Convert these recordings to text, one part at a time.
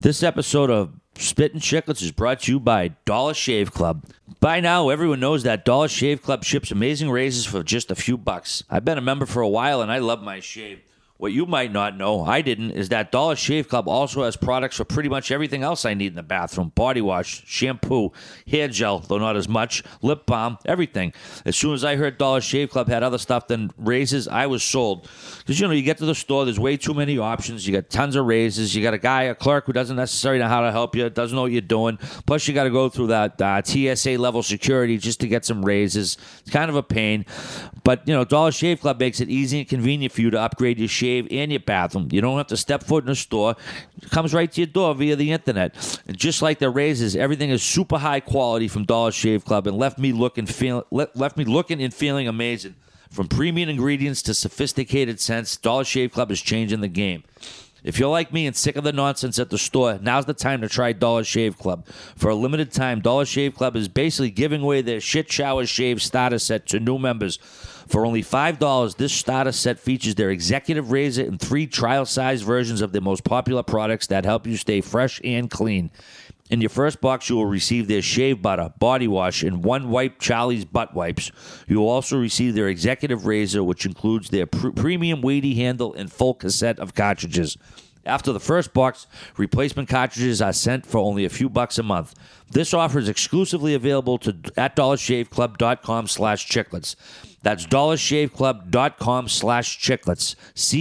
This episode of Spittin' Chicklets is brought to you by Dollar Shave Club. By now, everyone knows that Dollar Shave Club ships amazing razors for just a few bucks. I've been a member for a while and I love my shave. What you might not know, I didn't, is that Dollar Shave Club also has products for pretty much everything else I need in the bathroom. Body wash, shampoo, hair gel, though not as much, lip balm, everything. As soon as I heard Dollar Shave Club had other stuff than razors, I was sold. Because, you get to the store, there's way too many options. You got tons of razors. You got a clerk who doesn't necessarily know how to help you, doesn't know what you're doing. Plus, you got to go through that TSA level security just to get some razors. It's kind of a pain. But, Dollar Shave Club makes it easy and convenient for you to upgrade your shave and your bathroom. You don't have to step foot in a store. It comes right to your door via the internet. And just like the razors, everything is super high quality from Dollar Shave Club and left me looking and feeling amazing. From premium ingredients to sophisticated scents, Dollar Shave Club is changing the game. If you're like me and sick of the nonsense at the store, now's the time to try Dollar Shave Club. For a limited time, Dollar Shave Club is basically giving away their Shit Shower Shave starter set to new members. For only $5, this starter set features their executive razor and 3 trial-size versions of their most popular products that help you stay fresh and clean. In your first box, you will receive their shave butter, body wash, and 1 wipe Charlie's butt wipes. You will also receive their executive razor, which includes their premium weighty handle and full cassette of cartridges. After the first box, replacement cartridges are sent for only a few bucks a month. This offer is exclusively available at dollarshaveclub.com/chicklets. That's dollarshaveclub.com/chicklets.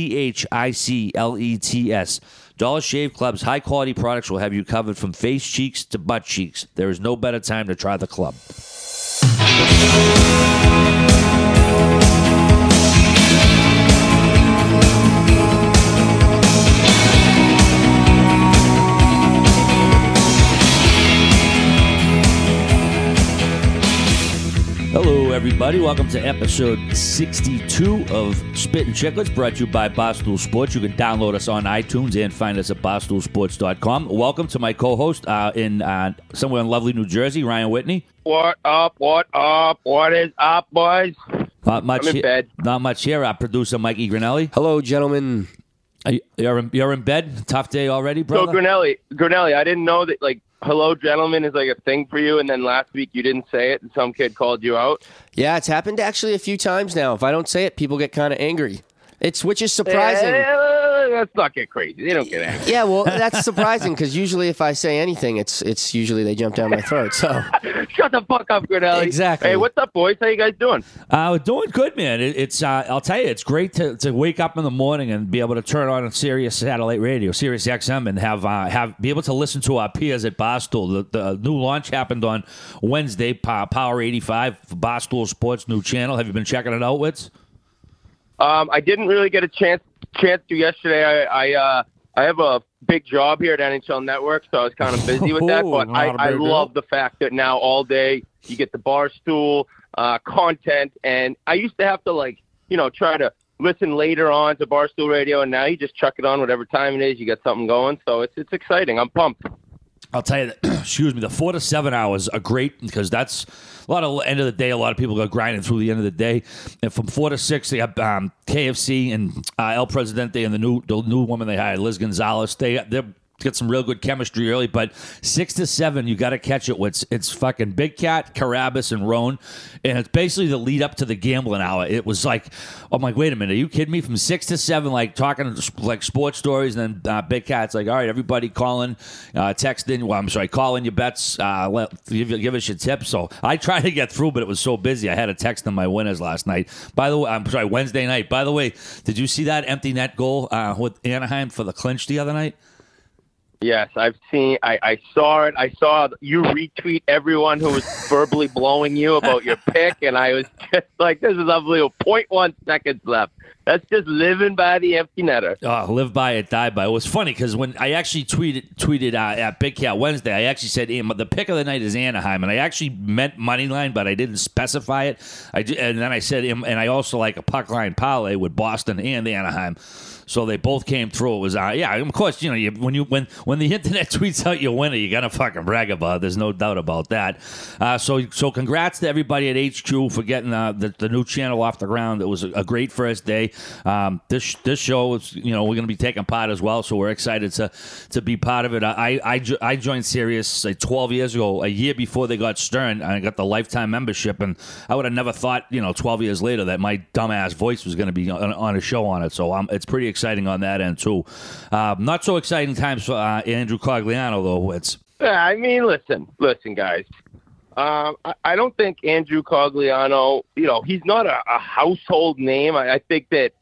CHICLETS. Dollar Shave Club's high-quality products will have you covered from face cheeks to butt cheeks. There is no better time to try the club. Hello, everybody. Welcome to episode 62 of Spittin' Chicklets, brought to you by Barstool Sports. You can download us on iTunes and find us at barstoolsports.com. Welcome to my co-host in somewhere in lovely New Jersey, Ryan Whitney. What up? What up? What is up, boys? Not much I'm in bed. Not much here. Our producer, Mikey Grinelli. Hello, gentlemen. You're in bed? Tough day already, brother? So, Grinelli, I didn't know that, hello, gentlemen is a thing for you, and then last week you didn't say it, and some kid called you out. Yeah, it's happened actually a few times now. If I don't say it, people get kind of angry. Which is surprising. Let's not get crazy. They don't get angry. Yeah, well, that's surprising because usually if I say anything, it's usually they jump down my throat. So shut the fuck up, Grinelli. Exactly. Hey, what's up, boys? How you guys doing? We're doing good, man. It's I'll tell you, it's great to wake up in the morning and be able to turn on a Sirius satellite radio, Sirius XM, and be able to listen to our peers at Barstool. The new launch happened on Wednesday. Power 85, Barstool Sports new channel. Have you been checking it out, Witz? I didn't really get a chance to yesterday. I have a big job here at NHL Network, so I was kind of busy with that. But I love the fact that now all day you get the Barstool content, and I used to have to try to listen later on to Barstool Radio, and now you just chuck it on whatever time it is. You get something going, so it's exciting. I'm pumped. I'll tell you that, the 4 to 7 hours are great because that's a lot of end of the day. A lot of people go grinding through the end of the day. And from 4 to 6, they have KFC and El Presidente and the new woman they hired, Liz Gonzalez. They're get some real good chemistry early, but 6 to 7, you got to catch it. It's fucking Big Cat, Carabas, and Roan, and it's basically the lead up to the gambling hour. It was like, I'm like, wait a minute, are you kidding me? From 6 to 7, talking sports stories, and then Big Cat's like, all right, everybody calling, texting. Well, I'm sorry, call in your bets, give us your tips. So I tried to get through, but it was so busy. I had to text them my winners last night. By the way, I'm sorry, Wednesday night. By the way, did you see that empty net goal with Anaheim for the clinch the other night? Yes, I've seen. I saw it. I saw you retweet everyone who was verbally blowing you about your pick, and I was just like, "This is unbelievable." 0.1 seconds left. That's just living by the empty netter. Oh, live by it, die by it. It was funny because when I actually tweeted at Big Cat Wednesday, I actually said the pick of the night is Anaheim, and I actually meant money line, but I didn't specify it. And then I said, and I also like a puck line parlay with Boston and Anaheim. So they both came through. It was of course, when the internet tweets out your winner, you gotta fucking brag about it. There's no doubt about that. So congrats to everybody at HQ for getting the new channel off the ground. It was a great first day. Sunday. This show is, we're going to be taking part as well, so we're excited to be part of it. I joined Sirius like 12 years ago, a year before they got Stern. I got the lifetime membership, and I would have never thought, 12 years later, that my dumbass voice was going to be on a show on it. So it's pretty exciting on that end too. Not so exciting times for Andrew Cogliano though. I mean, listen, guys. I don't think Andrew Cogliano, he's not a household name. I think that,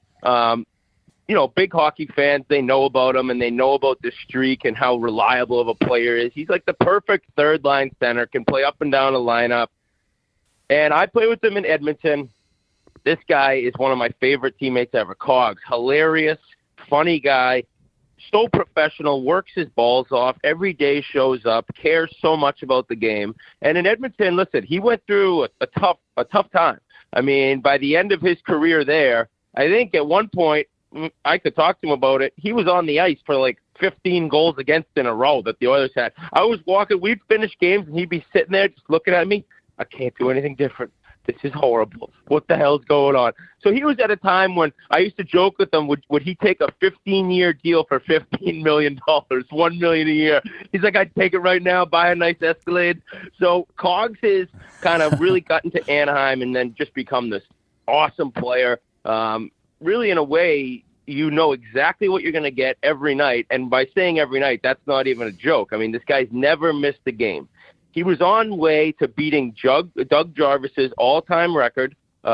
big hockey fans, they know about him and they know about the streak and how reliable of a player he is. He's like the perfect third-line center, can play up and down the lineup. And I play with him in Edmonton. This guy is one of my favorite teammates ever. Cogs, hilarious, funny guy. So professional, works his balls off, every day shows up, cares so much about the game. And in Edmonton, listen, he went through a tough time. I mean, by the end of his career there, I think at one point, I could talk to him about it, he was on the ice for like 15 goals against in a row that the Oilers had. I was walking, we'd finish games, and he'd be sitting there just looking at me. I can't do anything different. This is horrible. What the hell's going on? So he was at a time when I used to joke with him, would he take a 15-year deal for $15 million, $1 million a year? He's like, I'd take it right now, buy a nice Escalade. So Cogs has kind of really gotten to Anaheim and then just become this awesome player. Really, in a way, you know exactly what you're going to get every night. And by saying every night, that's not even a joke. I mean, this guy's never missed a game. He was on way to beating Doug Jarvis's all-time record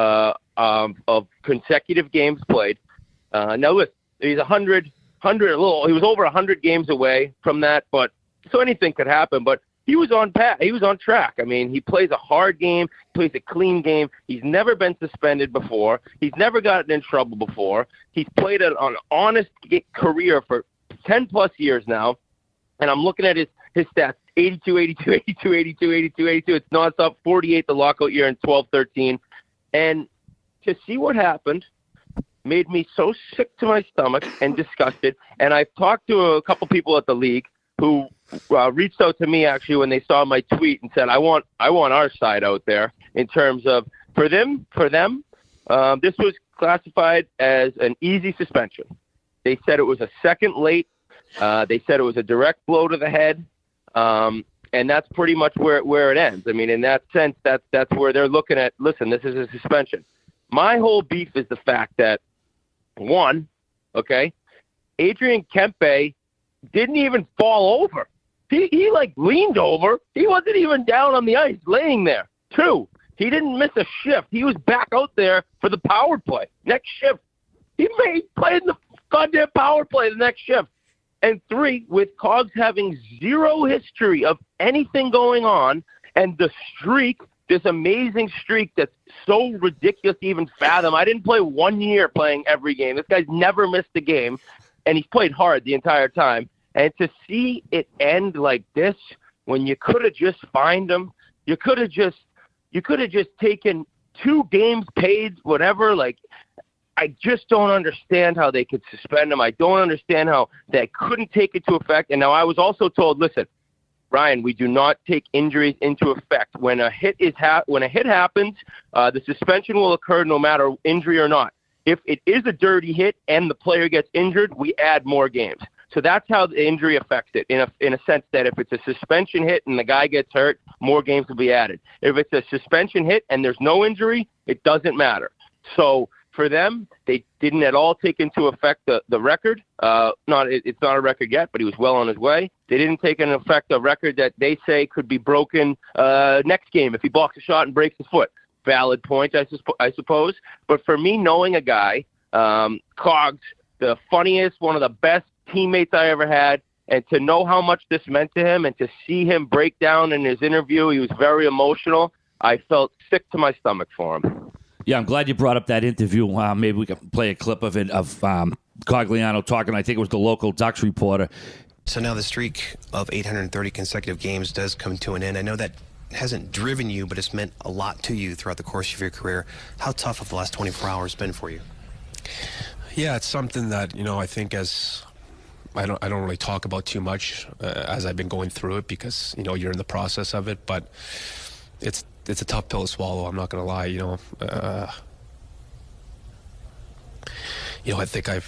of consecutive games played. Now, listen, he's 100, he was over 100 games away from that, but so anything could happen. But he was on track. I mean, he plays a hard game, plays a clean game. He's never been suspended before. He's never gotten in trouble before. He's played an honest career for 10-plus years now, and I'm looking at his stats. 82, 82, 82, 82, 82, 82. It's nonstop. 48 the lockout year in 12-13. And to see what happened made me so sick to my stomach and disgusted. And I've talked to a couple people at the league who reached out to me actually when they saw my tweet and said, I want our side out there in terms of for them, this was classified as an easy suspension. They said it was a second late. They said it was a direct blow to the head. And that's pretty much where it ends. I mean, in that sense, that's where they're looking at, listen, this is a suspension. My whole beef is the fact that, one, Adrian Kempe didn't even fall over. He like leaned over. He wasn't even down on the ice, laying there. Two, he didn't miss a shift. He was back out there for the power play. Next shift. He played the goddamn power play the next shift. And three, with Cogs having zero history of anything going on, and the streak, this amazing streak that's so ridiculous to even fathom. I didn't play 1 year playing every game. This guy's never missed a game, and he's played hard the entire time. And to see it end like this, when you could have just fined him, you could have just taken 2 games paid, whatever, like. I just don't understand how they could suspend him. I don't understand how they couldn't take it to effect. And now I was also told, listen, Ryan, we do not take injuries into effect. When a hit happens, the suspension will occur no matter injury or not. If it is a dirty hit and the player gets injured, we add more games. So that's how the injury affects it, in a sense that if it's a suspension hit and the guy gets hurt, more games will be added. If it's a suspension hit and there's no injury, it doesn't matter. So for them, they didn't at all take into effect the record. It's not a record yet, but he was well on his way. They didn't take into effect a record that they say could be broken next game if he blocks a shot and breaks his foot. Valid point, I suppose. But for me, knowing a guy, Cogs, the funniest, one of the best teammates I ever had, and to know how much this meant to him and to see him break down in his interview, he was very emotional. I felt sick to my stomach for him. Yeah, I'm glad you brought up that interview. Maybe we can play a clip of it, of Cogliano talking. I think it was the local Ducks reporter. So now the streak of 830 consecutive games does come to an end. I know that hasn't driven you, but it's meant a lot to you throughout the course of your career. How tough have the last 24 hours been for you? Yeah, it's something that, I think as I don't really talk about too much as I've been going through it because, you're in the process of it, but it's a tough pill to swallow. I'm not going to lie, I think I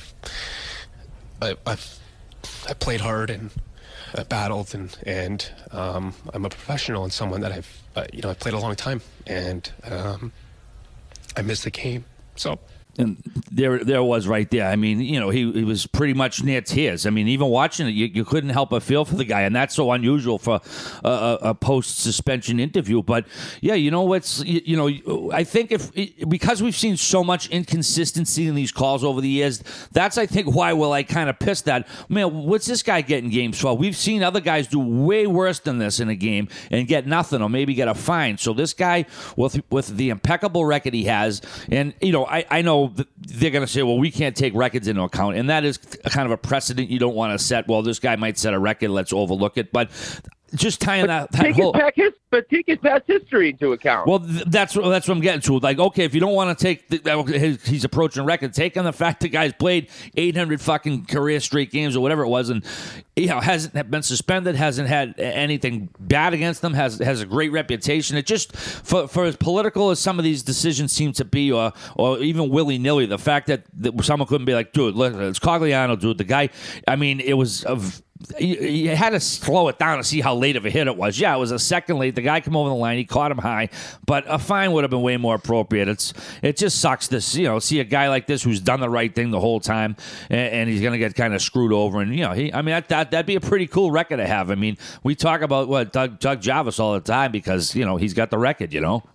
played hard and battled, and I'm a professional and someone that I've played a long time, and I missed the game, so. And there was right there. I mean, he was pretty much near tears. I mean, even watching it, you couldn't help but feel for the guy, and that's so unusual for a post-suspension interview. But yeah, I think because we've seen so much inconsistency in these calls over the years, that's I think why we're like kind of pissed at, man, what's this guy getting games for? We've seen other guys do way worse than this in a game and get nothing or maybe get a fine. So this guy with the impeccable record he has, and I know they're going to say, well, we can't take records into account. And that is kind of a precedent you don't want to set. Well, this guy might set a record. Let's overlook it. But just tying that whole... take his past history into account. Well, that's what I'm getting to. Like, okay, if you don't want to take he's approaching record, take on the fact the guy's played 800 fucking career straight games or whatever it was, and hasn't been suspended, hasn't had anything bad against them, has a great reputation. It just for as political as some of these decisions seem to be, or even willy nilly, the fact that someone couldn't be like, dude, look, it's Cogliano, dude. The guy, I mean, it was you had to slow it down to see how late of a hit it was. Yeah, it was a second late. The guy came over the line. He caught him high, but a fine would have been way more appropriate. It just sucks to see a guy like this who's done the right thing the whole time, and he's going to get kind of screwed over. And that'd be a pretty cool record to have. I mean, we talk about Doug Jarvis all the time because he's got the record.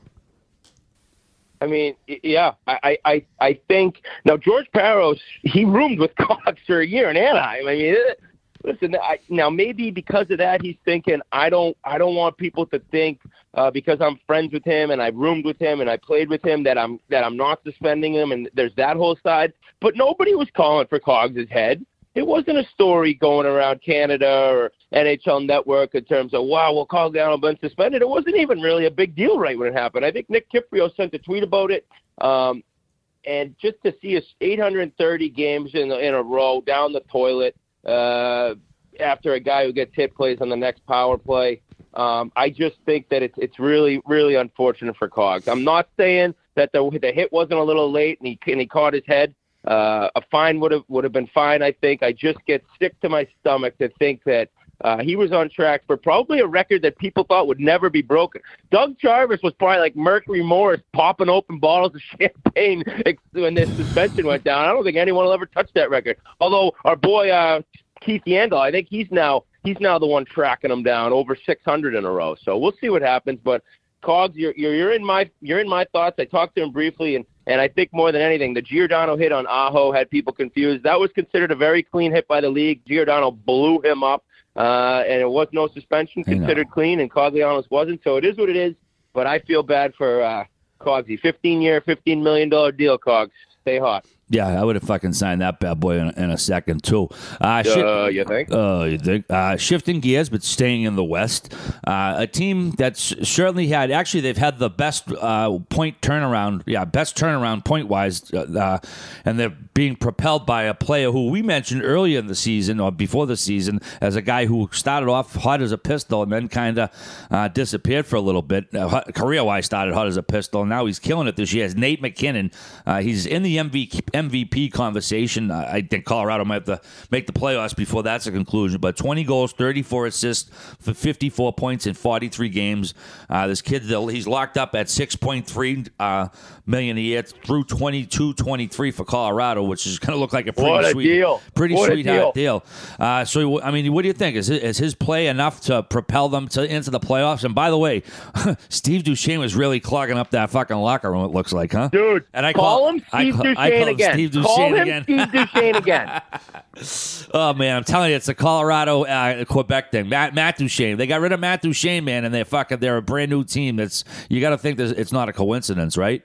I mean, yeah, I think now George Parros, he roomed with Cox for a year in Anaheim. I mean. Listen, now maybe because of that, he's thinking, I don't want people to think because I'm friends with him and I roomed with him and I played with him that I'm not suspending him, and there's that whole side. But nobody was calling for Cogs' head. It wasn't a story going around Canada or NHL Network in terms of, wow, well, Cogliano been suspended. It wasn't even really a big deal right when it happened. I think Nick Kiprio sent a tweet about it. And just to see us 830 games in a row down the toilet, after a guy who gets hit plays on the next power play. I just think that it's really, really unfortunate for Cogs. I'm not saying that the hit wasn't a little late and he caught his head. A fine would have been fine, I think. I just get sick to my stomach to think that he was on track for probably a record that people thought would never be broken. Doug Jarvis was probably like Mercury Morris popping open bottles of champagne when this suspension went down. I don't think anyone will ever touch that record. Although our boy Keith Yandel, I think he's now the one tracking him down over 600 in a row. So we'll see what happens. But Cogs, you're in my thoughts. I talked to him briefly, and I think more than anything, the Giordano hit on Aho had people confused. That was considered a very clean hit by the league. Giordano blew him up. And it was no suspension, considered clean, and Cogliano's wasn't. So it is what it is. But I feel bad for Cogsy. 15-year, $15 million deal, Cogs. Stay hot. Yeah, I would have fucking signed that bad boy in a second, too. You think? You think? Shifting gears, but staying in the West. A team that's certainly they've had the best point turnaround, best turnaround point-wise, and they're being propelled by a player who we mentioned earlier in the season, or before the season, as a guy who started off hot as a pistol and then kind of disappeared for a little bit. Career-wise started hot as a pistol, and now he's killing it this year. It's Nate McKinnon. He's in the MVP conversation. I think Colorado might have to make the playoffs before that's a conclusion. But 20 goals, 34 assists for 54 points in 43 games. This kid, he's locked up at $6.3 million a year through 22-23 for Colorado, which is going to look like a pretty sweetheart deal. So, I mean, what do you think? Is his play enough to propel them into the playoffs? And by the way, Steve Duchesne was really clogging up that fucking locker room, it looks like, huh? Dude, and I call him Steve Duchesne again. Steve Duchesne again. Oh, man, I'm telling you, it's a Colorado Quebec thing. Matt Duchesne. They got rid of Matt Duchesne, man, and they're a brand new team. You got to think it's not a coincidence, right?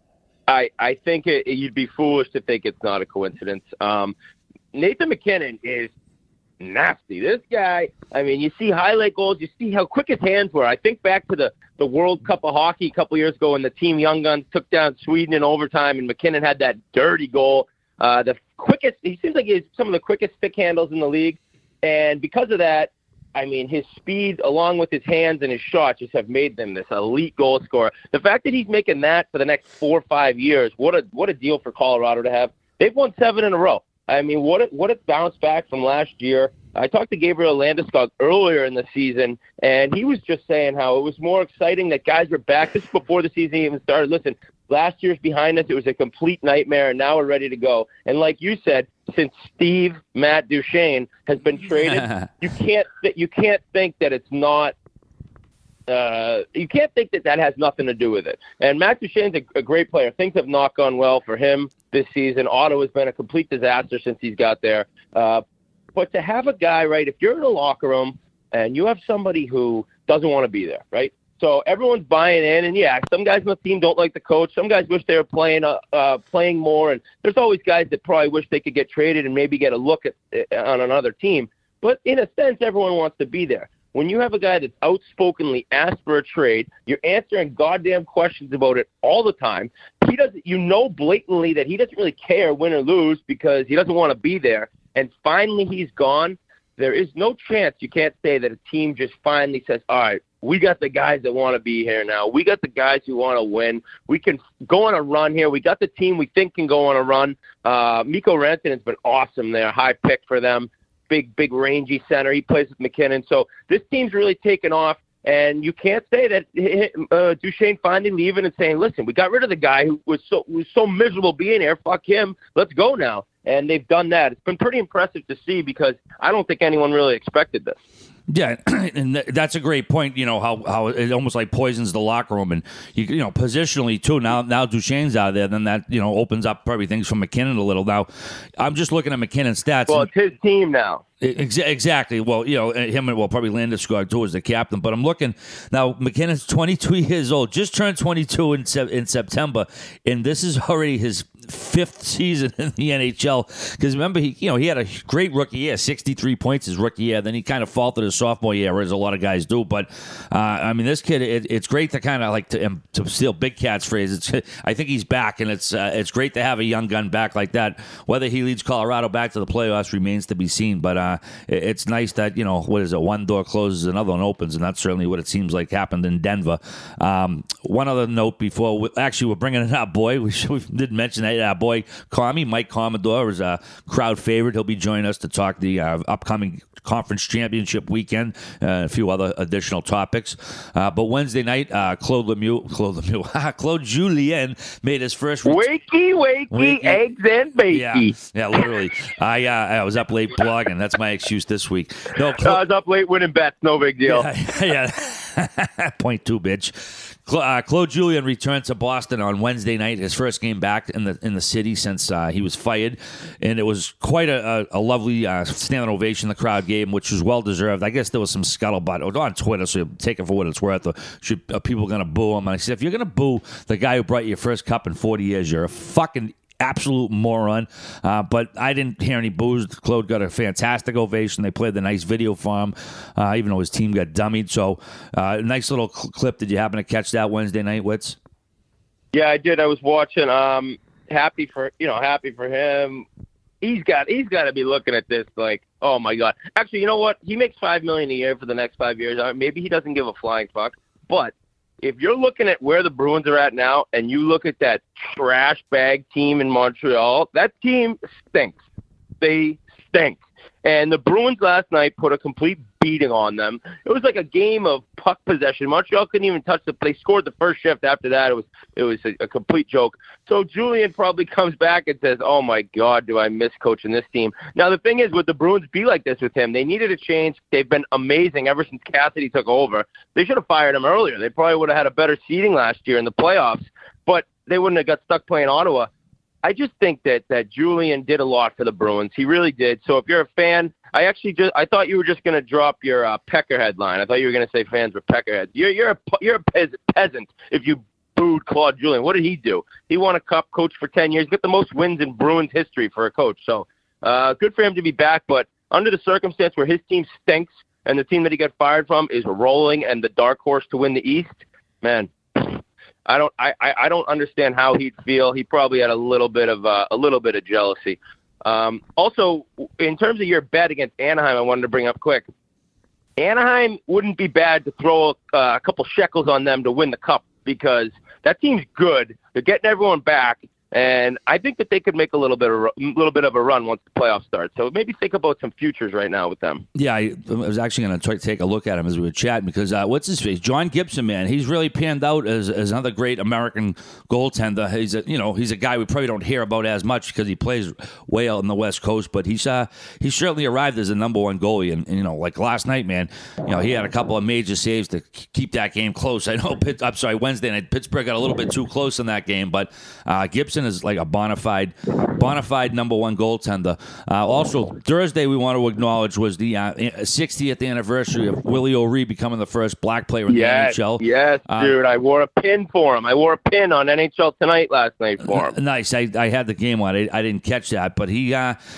I think you'd be foolish to think it's not a coincidence. Nathan McKinnon is nasty. This guy, I mean, you see highlight goals, you see how quick his hands were. I think back to the World Cup of Hockey a couple years ago when the Team Young Guns took down Sweden in overtime, and McKinnon had that dirty goal. The quickest, he seems like he has some of the quickest stick handles in the league, and because of that, I mean, his speed along with his hands and his shot just have made them this elite goal scorer. The fact that he's making that for the next 4 or 5 years, what a deal for Colorado to have. They've won 7 in a row. I mean, what a bounce back from last year. I talked to Gabriel Landeskog earlier in the season, and he was just saying how it was more exciting that guys were back just before the season even started. Listen, last year's behind us. It was a complete nightmare, and now we're ready to go. And like you said, since Matt Duchene has been traded, you can't think that it's not. You can't think that has nothing to do with it. And Matt Duchene's a great player. Things have not gone well for him this season. Ottawa's been a complete disaster since he's got there. But to have a guy, right, if you're in a locker room and you have somebody who doesn't want to be there, right? So everyone's buying in, and yeah, some guys on the team don't like the coach. Some guys wish they were playing more, and there's always guys that probably wish they could get traded and maybe get a look on another team. But in a sense, everyone wants to be there. When you have a guy that's outspokenly asked for a trade, you're answering goddamn questions about it all the time. He doesn't, blatantly that he doesn't really care win or lose because he doesn't want to be there. And finally he's gone. There is no chance you can't say that a team just finally says, all right, we got the guys that want to be here now. We got the guys who want to win. We can go on a run here. We got the team we think can go on a run. Mikko Rantanen has been awesome there. High pick for them. Big rangy center. He plays with McKinnon. So this team's really taken off, and you can't say that Duchene finally leaving and saying, listen, we got rid of the guy who was so miserable being here. Fuck him. Let's go now. And they've done that. It's been pretty impressive to see because I don't think anyone really expected this. Yeah, and that's a great point. You know how it almost like poisons the locker room, and you know positionally too. Now Duchene's out of there, then that opens up probably things for McKinnon a little. Now, I'm just looking at McKinnon's stats. Well, it's his team now. Exactly. Well, him and probably Landeskog too as the captain. But I'm looking now. McKinnon's 22 years old, just turned 22 in September, and this is already his 5th season in the NHL. Because remember, he had a great rookie year, 63 points his rookie year. Then he kind of faltered his sophomore year, as a lot of guys do. But I mean, this kid, it's great to kind of like to steal Big Cat's phrase. I think he's back, and it's great to have a young gun back like that. Whether he leads Colorado back to the playoffs remains to be seen. But it's nice that, what is it? One door closes, another one opens, and that's certainly what it seems like happened in Denver. One other note before, we're bringing in our boy. We didn't mention that. Our boy, Mike Commodore, is a crowd favorite. He'll be joining us to talk the upcoming conference championship weekend, a few other additional topics. But Wednesday night, Claude Julien made his first... Wakey, eggs and bacon. Yeah, literally. I was up late blogging. That's my excuse this week. No, I was up late winning bets. No big deal. Yeah. Point 2, bitch. Claude Julien returned to Boston on Wednesday night, his first game back in the city since he was fired, and it was quite a lovely standing ovation the crowd gave him, which was well deserved. I guess there was some scuttlebutt on Twitter, so take it for what it's worth. Are people going to boo him? And I said, if you're going to boo the guy who brought you your first cup in 40 years, you're a fucking absolute moron. But I didn't hear any boos. Claude got a fantastic ovation. They played the nice video for him, even though his team got dummied. So nice little clip. Did you happen to catch that Wednesday night, Witz? Yeah, I did. I was watching. Happy for him. He's got to be looking at this like, oh my God. Actually, you know what? He makes $5 million a year for the next 5 years. Maybe he doesn't give a flying fuck, but if you're looking at where the Bruins are at now and you look at that trash bag team in Montreal, that team stinks. They stink. And the Bruins last night put a complete beating on them. It was like a game of puck possession. Montreal couldn't even touch they scored the first shift. After that, it was a complete joke. So Julien probably comes back and says, oh my God, do I miss coaching this team. Now the thing is, would the Bruins be like this with him? They needed a change. They've been amazing ever since Cassidy took over. They should have fired him earlier. They probably would have had a better seeding last year in the playoffs, but they wouldn't have got stuck playing Ottawa. I just think that Julien did a lot for the Bruins. He really did. So if you're a fan, I thought you were just going to drop your Peckerhead line. I thought you were going to say fans were Peckerheads. You're a peasant if you booed Claude Julien. What did he do? He won a cup, coached for 10 years, got the most wins in Bruins history for a coach. So good for him to be back. But under the circumstance where his team stinks and the team that he got fired from is rolling and the dark horse to win the East, man, I don't understand how he'd feel. He probably had a little bit of jealousy. Also, in terms of your bet against Anaheim, I wanted to bring up quick. Anaheim wouldn't be bad to throw a couple shekels on them to win the cup because that team's good. They're getting everyone back. And I think that they could make a little bit of a run once the playoffs start. So maybe think about some futures right now with them. Yeah, I was actually going to try to take a look at him as we were chatting because what's his face? John Gibson, man, he's really panned out as another great American goaltender. He's a guy we probably don't hear about as much because he plays way out on the West Coast, but he's certainly arrived as a number one goalie. And like last night, man, he had a couple of major saves to keep that game close. I know. Wednesday night Pittsburgh got a little bit too close in that game, but Gibson is like a bona fide number one goaltender. Also, Thursday we want to acknowledge was the 60th anniversary of Willie O'Ree becoming the first black player in the NHL. Yes, dude. I wore a pin for him. I wore a pin on NHL Tonight last night for him. Nice. I had the game on. I didn't catch that, but he,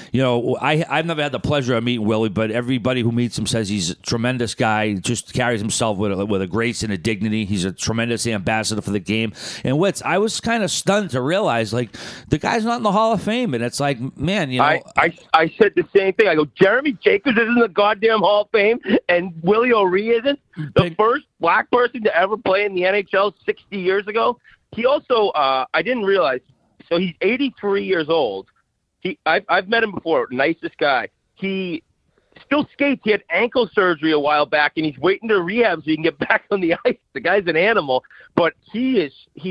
I've never had the pleasure of meeting Willie, but everybody who meets him says he's a tremendous guy. Just carries himself with a grace and a dignity. He's a tremendous ambassador for the game. And I was kind of stunned to realize, like, the guy's not in the Hall of Fame, and it's like, man, I said the same thing. I go, Jeremy Jacobs isn't in the goddamn Hall of Fame, and Willie O'Ree isn't. The first black person to ever play in the NHL 60 years ago. He also, I didn't realize, so he's 83 years old. I've met him before, nicest guy. He still skates. He had ankle surgery a while back, and he's waiting to rehab so he can get back on the ice. The guy's an animal, but he's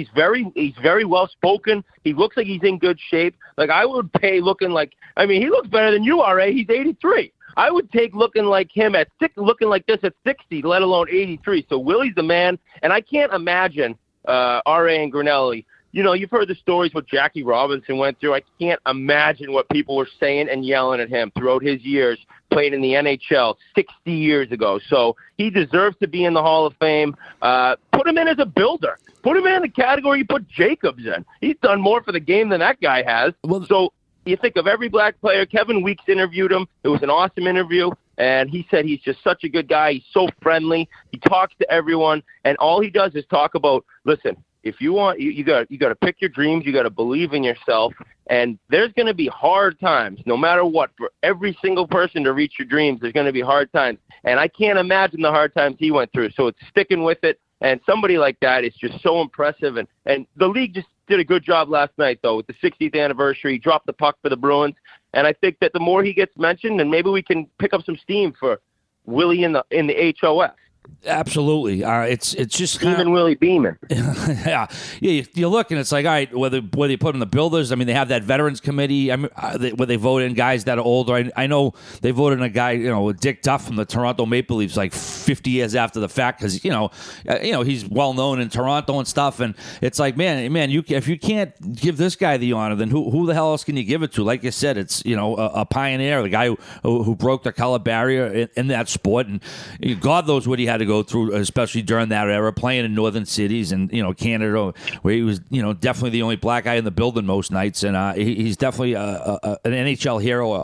very well spoken. He looks like he's in good shape. Like, I would pay looking like, he looks better than you are, Ray. He's 83. I would take looking like him looking like this at 60, let alone 83. So Willie's the man, and I can't imagine R.A. and Grinelli. You've heard the stories what Jackie Robinson went through. I can't imagine what people were saying and yelling at him throughout his years playing in the NHL 60 years ago. So he deserves to be in the Hall of Fame. Put him in as a builder. Put him in the category you put Jacobs in. He's done more for the game than that guy has. So you think of every black player. Kevin Weeks interviewed him. It was an awesome interview. And he said he's just such a good guy. He's so friendly. He talks to everyone. And all he does is talk about, listen, if you want, you got to pick your dreams. You got to believe in yourself, and there's going to be hard times, no matter what. For every single person to reach your dreams, there's going to be hard times, and I can't imagine the hard times he went through. So it's sticking with it, and somebody like that is just so impressive. And the league just did a good job last night, though, with the 60th anniversary. He dropped the puck for the Bruins, and I think that the more he gets mentioned, and maybe we can pick up some steam for Willie in the HOF. Absolutely. It's just even Willie Beeman. Yeah. You look and it's like, all right, whether you put in the builders, they have that veterans committee where they vote in guys that are older. I know they voted in a guy, Dick Duff from the Toronto Maple Leafs, like 50 years after the fact, because he's well known in Toronto and stuff. And it's like, man, if you can't give this guy the honor, then who the hell else can you give it to? Like you said, it's a pioneer, the guy who broke the color barrier in that sport, and God knows what he had to go through, especially during that era, playing in northern cities and Canada, where he was definitely the only black guy in the building most nights, and he's definitely an NHL hero,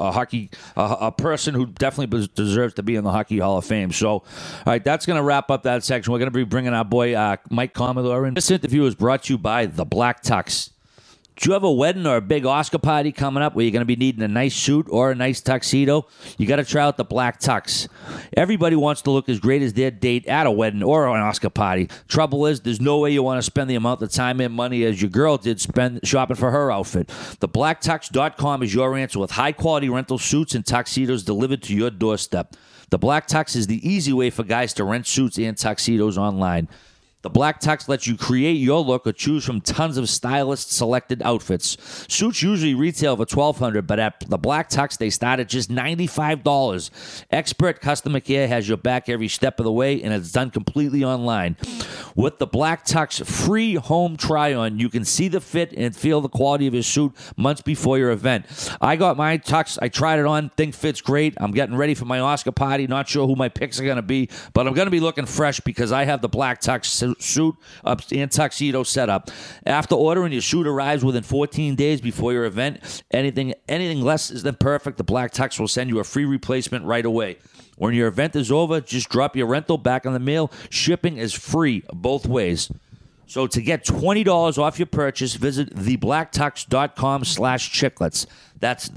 a person who definitely deserves to be in the Hockey Hall of Fame. So, all right, that's going to wrap up that section. We're going to be bringing our boy Mike Commodore in. This interview is brought to you by the Black Tux. Do you have a wedding or a big Oscar party coming up where you're going to be needing a nice suit or a nice tuxedo? You got to try out the Black Tux. Everybody wants to look as great as their date at a wedding or an Oscar party. Trouble is, there's no way you want to spend the amount of time and money as your girl did spend shopping for her outfit. TheBlackTux.com is your answer with high-quality rental suits and tuxedos delivered to your doorstep. The Black Tux is the easy way for guys to rent suits and tuxedos online. The Black Tux lets you create your look or choose from tons of stylist-selected outfits. Suits usually retail for $1,200, but at the Black Tux, they start at just $95. Expert customer care has your back every step of the way, and it's done completely online. With the Black Tux free home try-on, you can see the fit and feel the quality of your suit months before your event. I got my tux. I tried it on. Thing fits great. I'm getting ready for my Oscar party. Not sure who my picks are going to be, but I'm going to be looking fresh because I have the Black Tux suit and tuxedo setup. After ordering, your suit arrives within 14 days before your event. Anything less than perfect, the Black Tux will send you a free replacement right away. When your event is over, just drop your rental back in the mail. Shipping is free both ways. So to get $20 off your purchase, visit theblacktux.com/chicklets. That's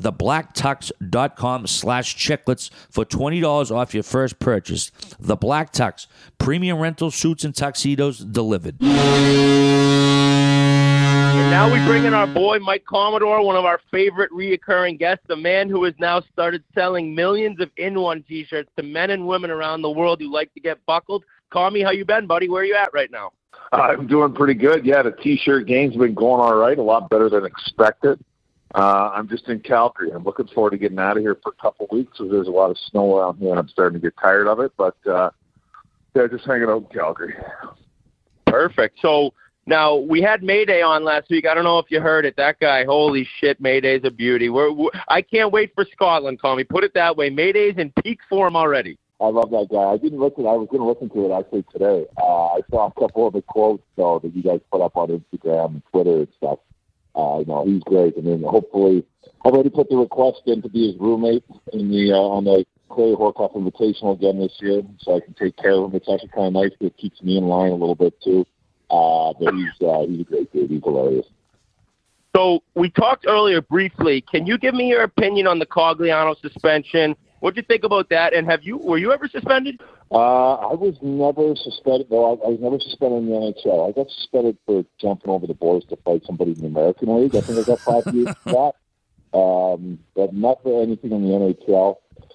theblacktux.com/chicklets for $20 off your first purchase. The Black Tux, premium rental suits and tuxedos delivered. now we bring in our boy Mike Commodore, one of our favorite reoccurring guests, the man who has now started selling millions of In-One T-shirts to men and women around the world who like to get buckled. Commie, how you been, buddy? Where are you at right now? I'm doing pretty good. Yeah, the T-shirt game's been going all right, a lot better than expected. I'm just in Calgary. I'm looking forward to getting out of here for a couple of weeks. So there's a lot of snow around here, and I'm starting to get tired of it. But, yeah, just hanging out in Calgary. Perfect. So now we had Mayday on last week. I don't know if you heard it. That guy, holy shit, Mayday's a beauty. I can't wait for Scotland, Commie. Put it that way. Mayday's in peak form already. I love that guy. I didn't listen. I was going to listen to it actually today. I saw a couple of the quotes though that you guys put up on Instagram and Twitter and stuff. He's great. I mean, hopefully, I've already put the request in to be his roommate in the on the Clay Horkoff Invitational again this year, so I can take care of him. It's actually kind of nice. It keeps me in line a little bit too. But he's a great dude. He's hilarious. So we talked earlier briefly. Can you give me your opinion on the Cogliano suspension? What'd you think about that? And were you ever suspended? I was never suspended. No, I was never suspended in the NHL. I got suspended for jumping over the boards to fight somebody in the American League. I think I got 5 years for that. But not for anything in the NHL.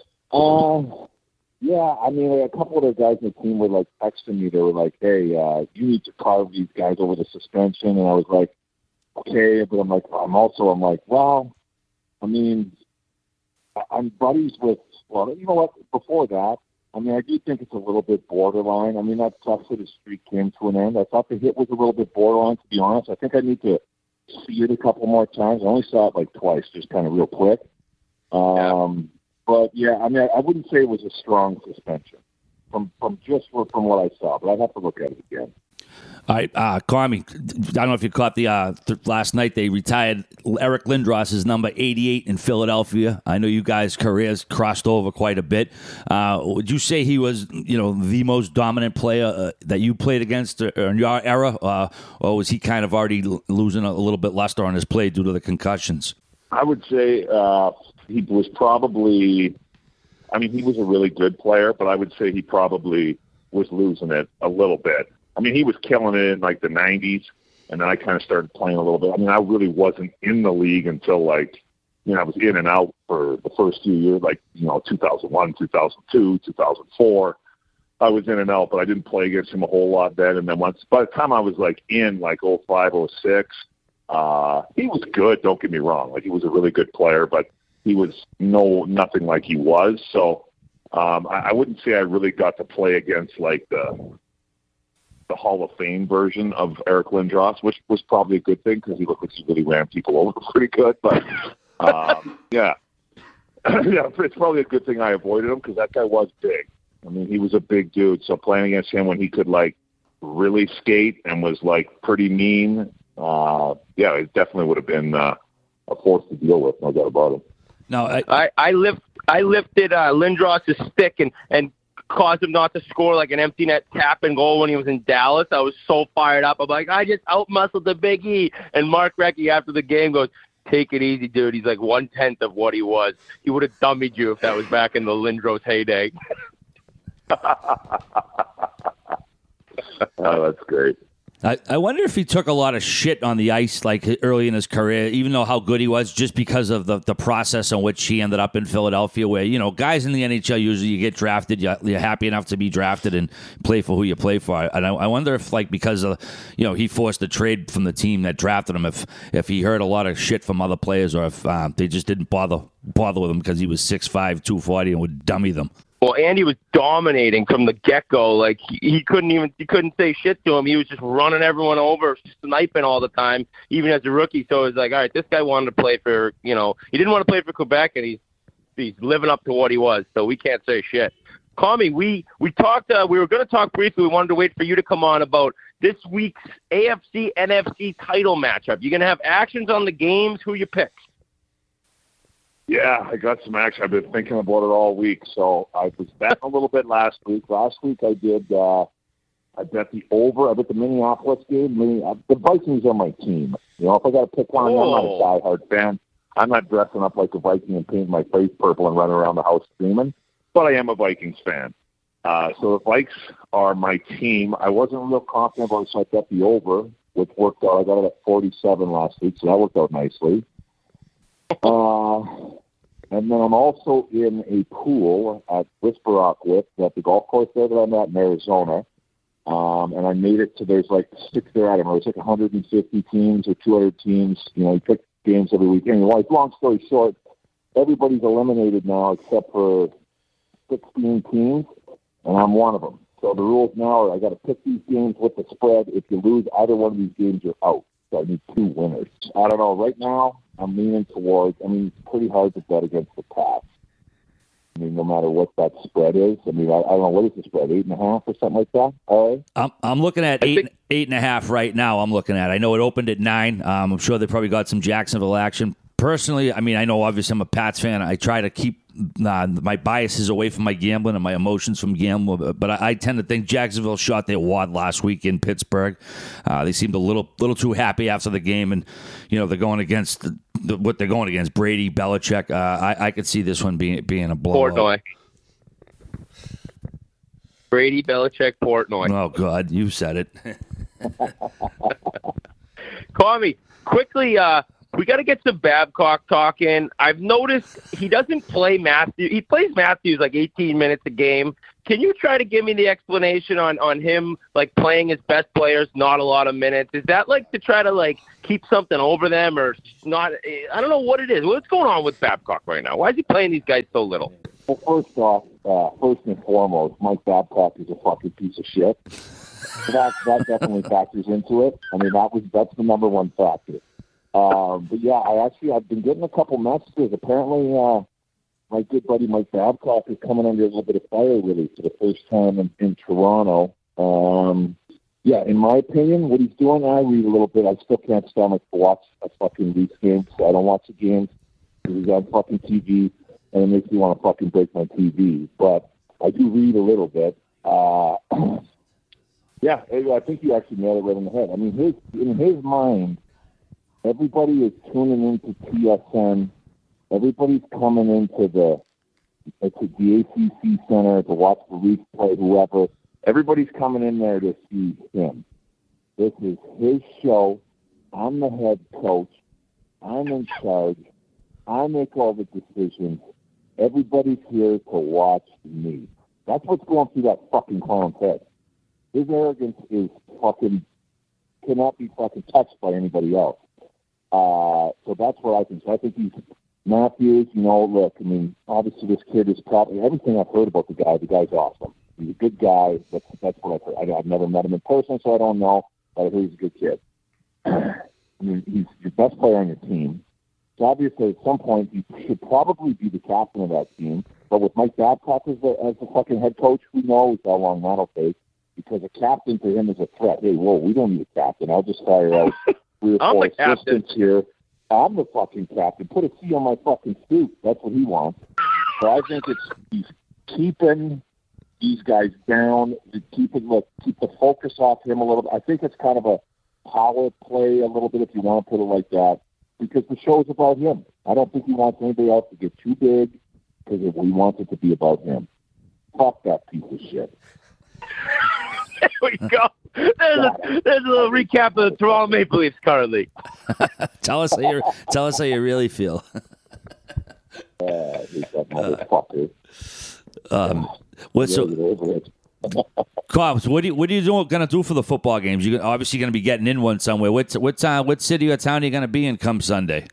Yeah, I mean, a couple of the guys in the team were like texting me. They were like, "Hey, you need to carve these guys over the suspension." And I was like, "Okay," but I'm like, well, I mean, I'm buddies with. Well, you know what? Before that, I mean, I do think it's a little bit borderline. I mean, that sucks that his streak came to an end. I thought the hit was a little bit borderline, to be honest. I think I need to see it a couple more times. I only saw it like twice, just kind of real quick. But yeah, I mean, I wouldn't say it was a strong suspension from what I saw, but I'd have to look at it again. All right, Commie, I don't know if you caught the last night they retired Eric Lindros' number 88 in Philadelphia. I know you guys' careers crossed over quite a bit. Would you say he was, the most dominant player that you played against in your era, or was he kind of already losing a little bit luster on his play due to the concussions? I would say he was probably. I mean, he was a really good player, but I would say he probably was losing it a little bit. I mean, he was killing it in like the 90s, and then I kind of started playing a little bit. I mean, I really wasn't in the league until I was in and out for the first few years, 2001, 2002, 2004. I was in and out, but I didn't play against him a whole lot then. And then by the time I was in 05, 06, he was good. Don't get me wrong. He was a really good player, but he was nothing like he was. So I wouldn't say I really got to play against the Hall of Fame version of Eric Lindros, which was probably a good thing because he looked like he really ran people over pretty good. But, yeah, it's probably a good thing I avoided him because that guy was big. I mean, he was a big dude. So playing against him when he could, really skate and was, pretty mean, it definitely would have been a force to deal with, no doubt about it. No, I lifted Lindros' stick and caused him not to score an empty net tap and goal when he was in Dallas. I was so fired up. I'm like, I just out-muscled the Big E. And Mark Recchi after the game goes, take it easy, dude. He's 1/10 of what he was. He would have dummied you if that was back in the Lindros heyday. Oh, that's great. I wonder if he took a lot of shit on the ice early in his career, even though how good he was, just because of the process in which he ended up in Philadelphia, where, guys in the NHL, usually you get drafted, you're happy enough to be drafted and play for who you play for. And I wonder if, because of, he forced a trade from the team that drafted him, if he heard a lot of shit from other players, or if they just didn't bother with him because he was 6'5", 240 and would dummy them. Well, Andy was dominating from the get-go. He couldn't say shit to him. He was just running everyone over, sniping all the time, even as a rookie. So it was all right, this guy wanted to play for, he didn't want to play for Quebec, and he's living up to what he was. So we can't say shit. Commie, we talked. We were going to talk briefly. We wanted to wait for you to come on about this week's AFC NFC title matchup. You're going to have actions on the games. Who you pick? Yeah, I got some action. I've been thinking about it all week. So I was betting a little bit last week. Last week I did. I bet the over. I bet the Minneapolis game. The Vikings are my team. If I got to pick one, I'm not a diehard fan. I'm not dressing up like a Viking and painting my face purple and running around the house screaming. But I am a Vikings fan. So the Vikes are my team. I wasn't real confident about it, so I bet the over. which worked out. I got it at 47 last week, so that worked out nicely. And then I'm also in a pool at Whisper Rock at the golf course there that I'm at in Arizona. And I made it to, there's like 6 there, I don't know, it's like 150 teams or 200 teams. You know, you pick games every week. Anyway, long story short, everybody's eliminated now except for 16 teams, and I'm one of them. So the rules now are I got to pick these games with the spread. If you lose either one of these games, you're out. So I need 2 winners. I don't know. Right now, I'm leaning towards, it's pretty hard to bet against the Pats. No matter what that spread is. I don't know, what is the spread, 8.5 or something like that? All right. I'm looking at 8.5 right now. I'm looking at. I know it opened at 9. I'm sure they probably got some Jacksonville action. Personally, I know obviously I'm a Pats fan. I try to keep my biases away from my gambling and my emotions from gambling, but I tend to think Jacksonville shot their wad last week in Pittsburgh. They seemed a little too happy after the game, and they're going against what they're going against, Brady, Belichick. I could see this one being a blowout. Portnoy. Brady, Belichick, Portnoy. Oh God, you said it. Call me quickly. We got to get some Babcock talking. I've noticed he doesn't play Matthews. He plays Matthews like 18 minutes a game. Can you try to give me the explanation on him like playing his best players not a lot of minutes? Is that like to try to like keep something over them or not? I don't know what it is. What's going on with Babcock right now? Why is he playing these guys so little? Well, first off, first and foremost, Mike Babcock is a fucking piece of shit. So that definitely factors into it. That's the number one factor. But yeah, I've been getting a couple messages. Apparently, my good buddy Mike Babcock is coming under a little bit of fire, really, for the first time in Toronto. Yeah, in my opinion, what he's doing, I read a little bit. I still can't stomach to watch a fucking Leafs game, so I don't watch the games because he's on fucking TV, and it makes me want to fucking break my TV. But I do read a little bit. Yeah, I think you actually nailed it right on the head. In his mind, everybody is tuning into TSN. Everybody's coming into the ACC Center to watch the Leafs play, whoever. Everybody's coming in there to see him. This is his show. I'm the head coach. I'm in charge. I make all the decisions. Everybody's here to watch me. That's what's going through that fucking clown's head. His arrogance is cannot be fucking touched by anybody else. So that's what I think. So I think he's Matthews. Look, obviously this kid is probably everything I've heard about the guy. The guy's awesome. He's a good guy. That's what I've heard. I've never met him in person, so I don't know. But I heard he's a good kid. He's your best player on your team. So obviously, at some point, he should probably be the captain of that team. But with Mike Babcock as the fucking head coach, who knows how long that'll take? Because a captain to him is a threat. Hey, whoa, we don't need a captain. I'll just fire out 3 or 4 assistants here. I'm the fucking captain. Put a C on my fucking suit. That's what he wants. So I think he's keeping these guys down, keep the focus off him a little bit. I think it's kind of a power play a little bit, if you want to put it like that, because the show is about him. I don't think he wants anybody else to get too big because he wants it to be about him. Fuck that piece of shit. There we go. There's a little recap of the Toronto Maple Leafs currently. Tell us how you really feel. That motherfucker. Cobbs, what are you going to do for the football games? You're obviously going to be getting in one somewhere. What city or town are you going to be in come Sunday?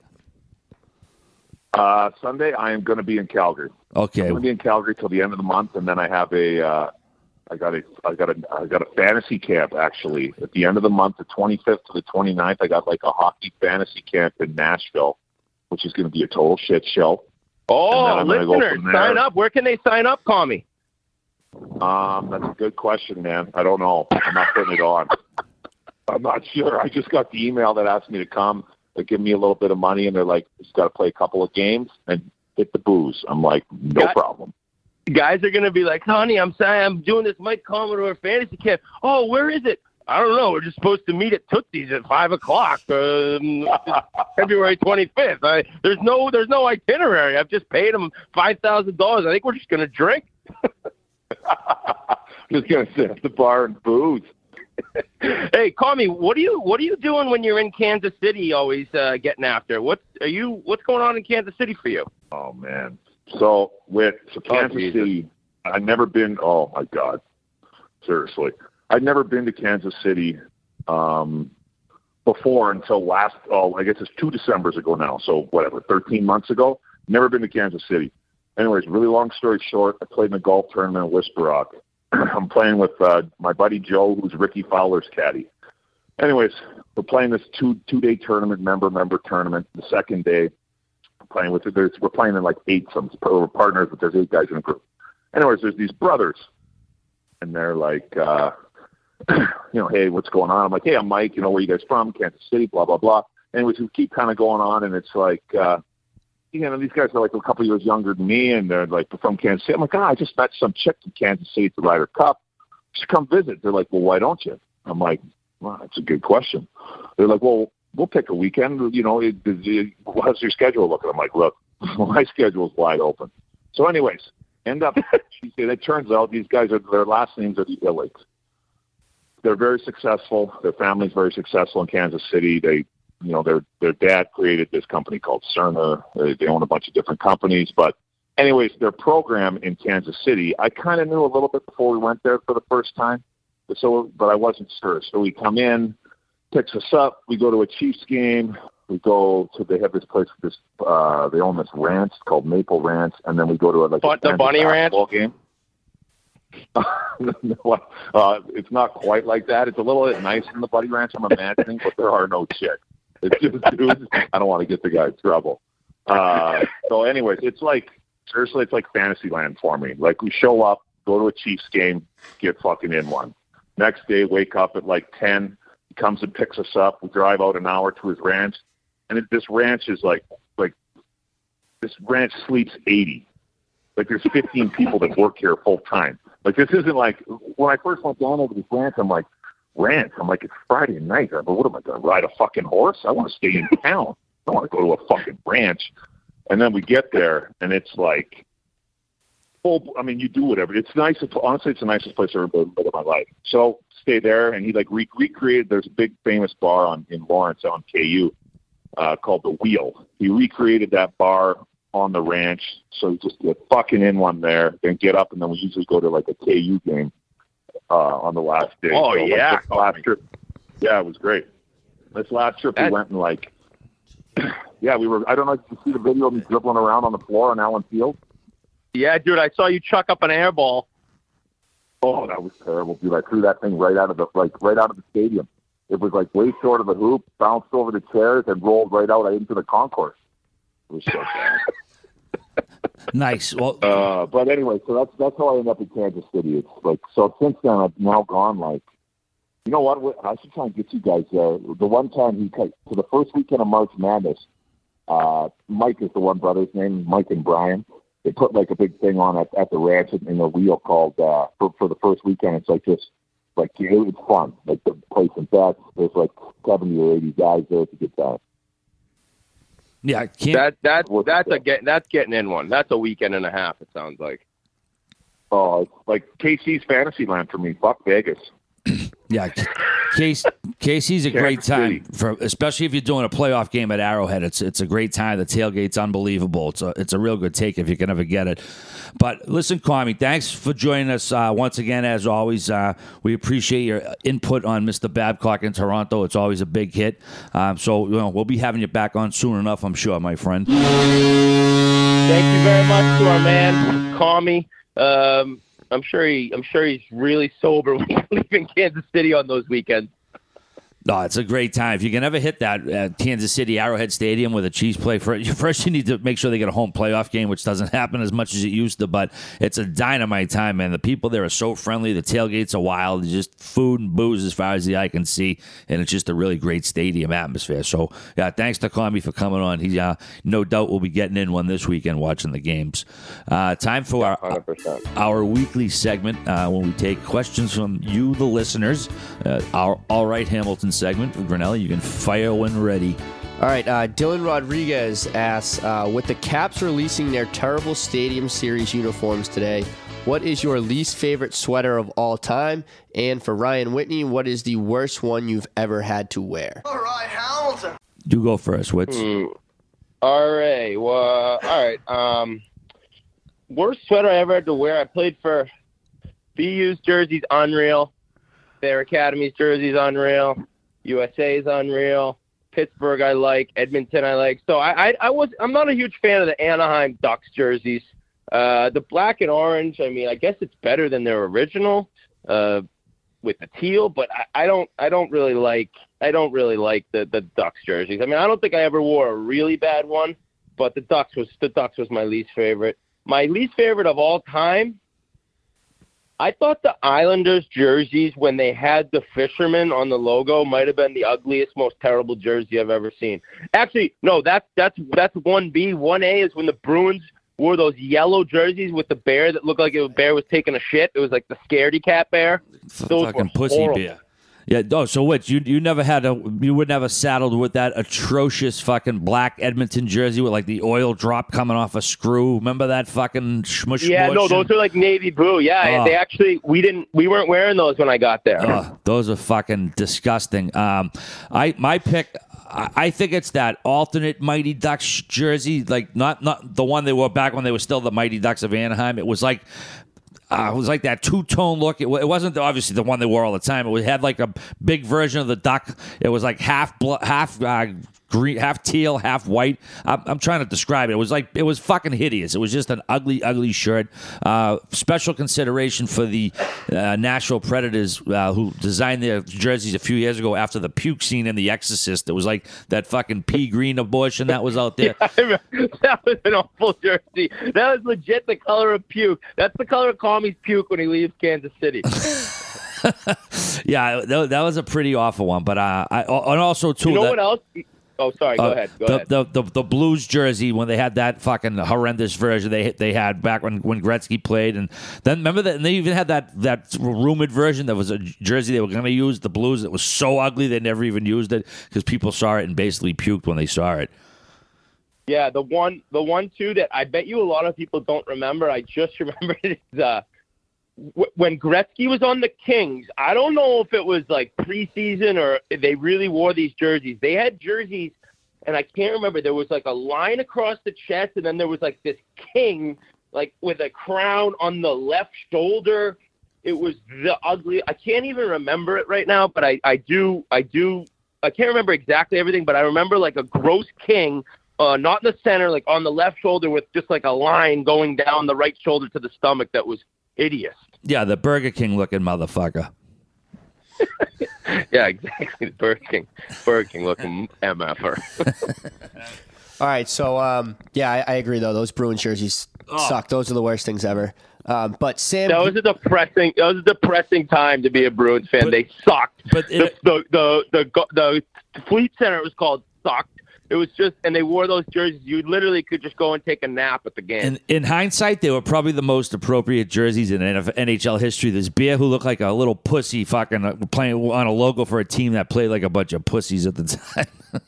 Sunday, I am going to be in Calgary. Okay, I'm going to be in Calgary till the end of the month, and then I have I got a fantasy camp actually at the end of the month, the 25th to the 29th. I got like a hockey fantasy camp in Nashville, which is going to be a total shit show. Oh, listeners, sign up. Where can they sign up, Tommy? That's a good question, man. I don't know. I'm not putting it on. I'm not sure. I just got the email that asked me to come. They give me a little bit of money, and they're like, "Just got to play a couple of games and hit the booze." I'm like, "No problem." Guys are going to be like, "Honey, I'm doing this Mike Commodore fantasy camp. Oh, where is it? I don't know. We're just supposed to meet at Tootsie's at 5:00, February 25th. There's no itinerary. I've just paid them $5,000. I think we're just going to drink." Just going to sit at the bar and booze. Hey, call me. What are you doing when you're in Kansas City? Always getting after. What's going on in Kansas City for you? Oh man. So Kansas City, I've never been. Oh my God. Seriously, I'd never been to Kansas City before until last. Oh, I guess it's 2 Decembers ago now. So whatever, 13 months ago. Never been to Kansas City. Anyways, really long story short, I played in a golf tournament in Whisper Rock. I'm playing with my buddy Joe, who's Ricky Fowler's caddy. Anyways, we're playing this two-day tournament, member tournament. The second day, we're playing in like 8 some. We're partners, but there's 8 guys in a group. Anyways, there's these brothers, and they're like, hey, what's going on? I'm like, hey, I'm Mike. Where you guys from? Kansas City, blah, blah, blah. Anyways, we keep kind of going on, and it's like, these guys are like a couple years younger than me, and they're like from Kansas City. I'm like, I just met some chick from Kansas City at the Ryder Cup. Just come visit. They're like, well, why don't you? I'm like, well, that's a good question. They're like, well, we'll pick a weekend. How's your schedule looking? I'm like, look, my schedule's wide open. So anyways, it turns out these guys their last names are the Illigs. They're very successful. Their family's very successful in Kansas City. Their dad created this company called Cerner. They own a bunch of different companies. But anyways, their program in Kansas City, I kind of knew a little bit before we went there for the first time. But I wasn't sure. So we come in, picks us up. We go to a Chiefs game. They have this place, they own this ranch called Maple Ranch. And then we go to the Bunny Ranch game. It's not quite like that. It's a little bit nicer than the Bunny Ranch, I'm imagining, but there are no chicks. It's just dudes. I don't want to get the guy in trouble. So anyways, it's like Fantasyland for me. Like we show up, go to a Chiefs game, get fucking in one. Next day, wake up at like 10. He comes and picks us up. We drive out an hour to his ranch. And this ranch is like this ranch sleeps 80. Like there's 15 people that work here full time. Like this isn't like when I first went down over this ranch, I'm like, it's Friday night. But what am I going to ride a fucking horse? I want to stay in town. I don't want to go to a fucking ranch. And then we get there, and it's like, you do whatever. It's nice. Honestly, it's the nicest place I've ever been in my life. So stay there, and he recreated. There's a big famous bar in Lawrence on KU called The Wheel. He recreated that bar on the ranch, so you just get fucking in one there, then get up, and then we usually go to like a KU game on the last day. Oh, so, yeah. Last trip. Yeah, it was great. This last trip we went and we were, I don't know if you see the video of me dribbling around on the floor on Allen Field. Yeah, dude, I saw you chuck up an air ball. Oh, that was terrible, dude. I threw that thing right out of the stadium. It was like way short of the hoop, bounced over the chairs, and rolled right out into the concourse. It was so bad. Nice. Well, but anyway, so that's how I ended up in Kansas City. It's like, so since then I've now gone you know what? I should try and get you guys there. The one time so the first weekend of March Madness, Mike is the one brother's name, Mike and Brian. They put like a big thing on at the ranch in the Wheel called for the first weekend. It's it's fun. Like the place in bets. There's like 70 or 80 guys there to get that. Yeah, that's getting in one. That's a weekend and a half. It sounds like. Oh, it's like KC's Fantasyland for me. Fuck Vegas. Yeah, KC's a great time especially if you're doing a playoff game at Arrowhead. It's a great time. The tailgate's unbelievable. It's a real good take if you can ever get it. But listen, Kwame, thanks for joining us once again. As always, we appreciate your input on Mr. Babcock in Toronto. It's always a big hit. So we'll be having you back on soon enough, I'm sure, my friend. Thank you very much to our man, Kwame. I'm sure he's really sober when he's leaving Kansas City on those weekends. No, it's a great time. If you can ever hit that Kansas City Arrowhead Stadium with a Chiefs play, first you need to make sure they get a home playoff game, which doesn't happen as much as it used to, but it's a dynamite time, man. The people there are so friendly. The tailgates are wild. Just food and booze as far as the eye can see, and it's just a really great stadium atmosphere. So, yeah, thanks to Kwame for coming on. He no doubt will be getting in one this weekend watching the games. Time for our weekly segment when we take questions from you, the listeners. Our All Right Hamilton segment. Granelli, you can fire when ready. All right, Dylan Rodriguez asks, with the Caps releasing their terrible Stadium Series uniforms today, what is your least favorite sweater of all time? And for Ryan Whitney, what is the worst one you've ever had to wear? All right, Hamilton. You go first, Wits. All right. Well, all right. Worst sweater I ever had to wear. I played for BU's jersey's unreal. Their Academy's jersey's unreal. USA's unreal. Pittsburgh I like. Edmonton I like. So I'm not a huge fan of the Anaheim Ducks jerseys. The black and orange, I mean, I guess it's better than their original with the teal, but I don't really like the Ducks jerseys. I mean, I don't think I ever wore a really bad one, but the Ducks was my least favorite. My least favorite of all time, I thought the Islanders jerseys, when they had the fisherman on the logo, might have been the ugliest, most terrible jersey I've ever seen. Actually, no, that's 1B. 1A is when the Bruins wore those yellow jerseys with the bear that looked like a bear was taking a shit. It was like the scaredy cat bear. Those fucking were pussy horrible. bear. Yeah. Oh, so what? You never had you would never saddled with that atrocious fucking black Edmonton jersey with like the oil drop coming off a screw. Remember that fucking smush? Yeah, no, those are like navy blue. Yeah, they actually we weren't wearing those when I got there. Those are fucking disgusting. My pick. I think it's that alternate Mighty Ducks jersey, like not the one they wore back when they were still the Mighty Ducks of Anaheim. It was like that two-tone look. It wasn't obviously the one they wore all the time. It had like a big version of the duck. It was like half green, half teal, half white. I'm trying to describe it. It was fucking hideous. It was just an ugly shirt. Special consideration for the Nashville Predators who designed their jerseys a few years ago after the puke scene in The Exorcist. It was like that fucking pea green abortion that was out there. Yeah, I remember. That was an awful jersey. That was legit the color of puke. That's the color of Comey's puke when he leaves Kansas City. Yeah, that was a pretty awful one. But and also too. You know what else? Oh, sorry. Go ahead. The Blues jersey, when they had that fucking horrendous version they had back when Gretzky played, and then remember that, and they even had that rumored version that was a jersey they were going to use, the Blues. It was so ugly they never even used it because people saw it and basically puked when they saw it. Yeah, the one too that I bet you a lot of people don't remember. I just remembered it is when Gretzky was on the Kings. I don't know if it was like preseason or if they really wore these jerseys. They had jerseys, and I can't remember. There was like a line across the chest, and then there was like this king, like with a crown on the left shoulder. It was the ugly. I can't even remember it right now, but I do. I can't remember exactly everything, but I remember like a gross king. Not in the center, like on the left shoulder with just like a line going down the right shoulder to the stomach that was hideous. Yeah, the Burger King looking motherfucker. Yeah, exactly. The Burger King looking MFer. All right, so I agree though. Those Bruins jerseys suck. Those are the worst things ever. But Sam, that was a depressing time to be a Bruins fan. They sucked. But the Fleet Center, it was called, sucked. It was just, and they wore those jerseys. You literally could just go and take a nap at the game. In hindsight, they were probably the most appropriate jerseys in NHL history. This beer who looked like a little pussy fucking playing on a logo for a team that played like a bunch of pussies at the time.